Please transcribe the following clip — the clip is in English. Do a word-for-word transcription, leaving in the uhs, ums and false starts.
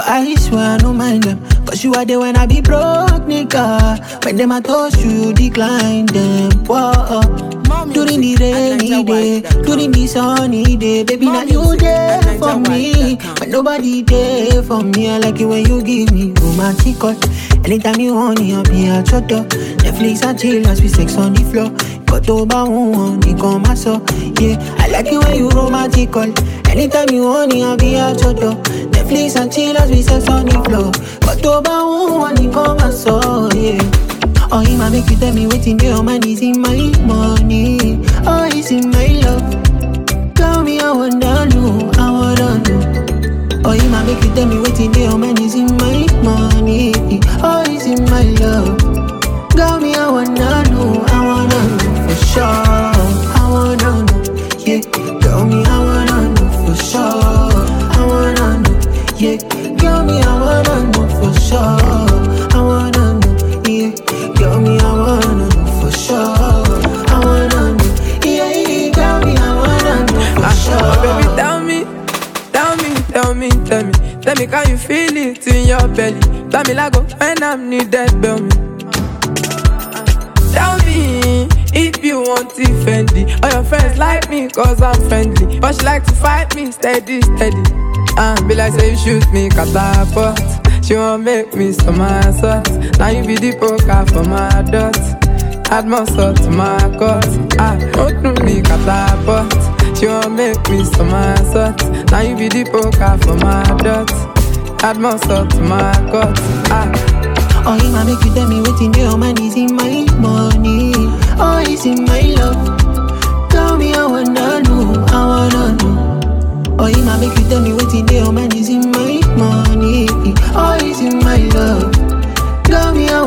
But I swear I don't mind them. Cause you are there when I be broke, nigga. When them I toss you, decline them. Whoa. During the rainy day, during the sunny day, baby, now you there for me. But nobody there for me. I like it when you give me romantic call. Anytime you want it, I'll be at your door. Netflix and chill as we sex on the floor. Got over one, you come my so. Yeah, I like it when you romantic call. Anytime you want it, I'll be at your door. Netflix and chill as we sex on the floor. Got over one, you come my so. Yeah. Oh, he might make you tell me waiting there. Oh, man, is in my money. Oh, it's in my love. Tell me, I wanna know, I wanna know. Oh, he might make you tell me waiting there. Oh, man, is in my money. Oh, it's in my love. Tell me, I wanna know, I wanna know for sure. I wanna know, yeah. Tell me, I wanna know for sure. I wanna know, yeah. Tell me, I wanna know for sure. I wanna know, yeah. Tell me I wanna know for sure. I wanna know, yeah, yeah. Tell me I wanna know for sure. Ah, baby, tell me, tell me, tell me, tell me, tell me, can you feel it in your belly? Tell me, like, when I'm needed, tell me. Tell me if you want it Fendi. All your friends like me cause I'm friendly, but she like to fight me steady, steady. Ah, uh, be like say you shoot me catapult. She won't make me somersault. Now you be the poker for my dot. Add more salt to my cut. Ah, don't do me catapult. She won't make me somersault. Now you be the poker for my dot. Add more salt to my cut. Ah. Oh, he might make you tell me waiting there. Oh, man, is in my money. Oh, it's in my love. Tell me I wanna know, I wanna know. Oh, he might make you tell me waiting there. Oh, man, is in my money. Oh, it's in my love. Tell me I